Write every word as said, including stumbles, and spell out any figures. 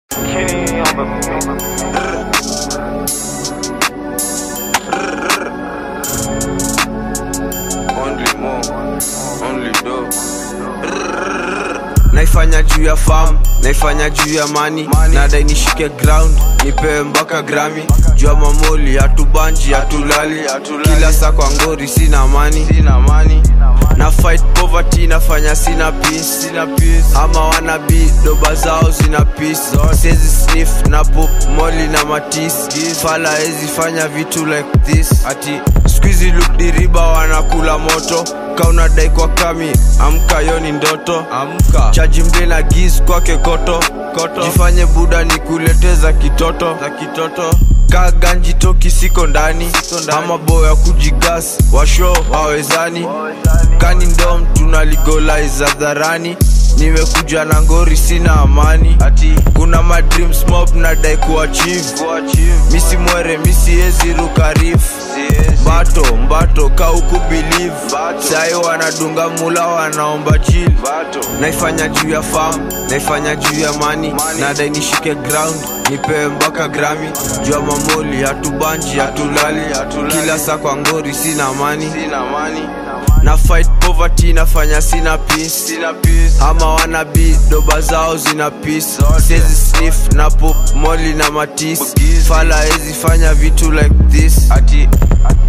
Kenny on the Only more, only dope. Naifanya juu ya farm, naifanya juu ya money. Nadai nishike ground, nipewe mpaka Grammy. Juu ya mamoli, hatubanji, hatulali. Kila saa kwa ngori, sina amani. Na fight poverty, nafanya sina peace. Ama wana be, doba zao sina peace. Sezi sniff, na pop, molly na matis. Fala ezi fanya vitu like this. Ati, squeezy look diriba wanakula moto. Kauna dai kwa kami, amka yoni ndoto. Amka chaji mbe na giz kwake koto. Koto jifanye buda ni kuleteza kitoto. Za kitoto ka ganji toki siko ndani. Ama boya kujigas, washo wawezani. Kani ndom tunaligolize hadharani. Nimekuja na ngori sina amani. Ati kuna ma dreams mob na dai kuachieve. Misi mwere misi ezi ruka reef. Bato mbato ka uku believe. Sai wanadunga mula wanaomba chill. Naifanya juu ya farm, naifanya juu ya money. Nadai nishike ground, nipewe mpaka Grammy. Juu ya mamoli, hatubanji, hatulali. Kila saa kwa ngori sina amani. Na fight poverty, nafanya sina peace. Ama wana be, doba zao zina peace. Sezi sniff, na pop, molly na matis. Fala ezi fanya vitu like this. Ati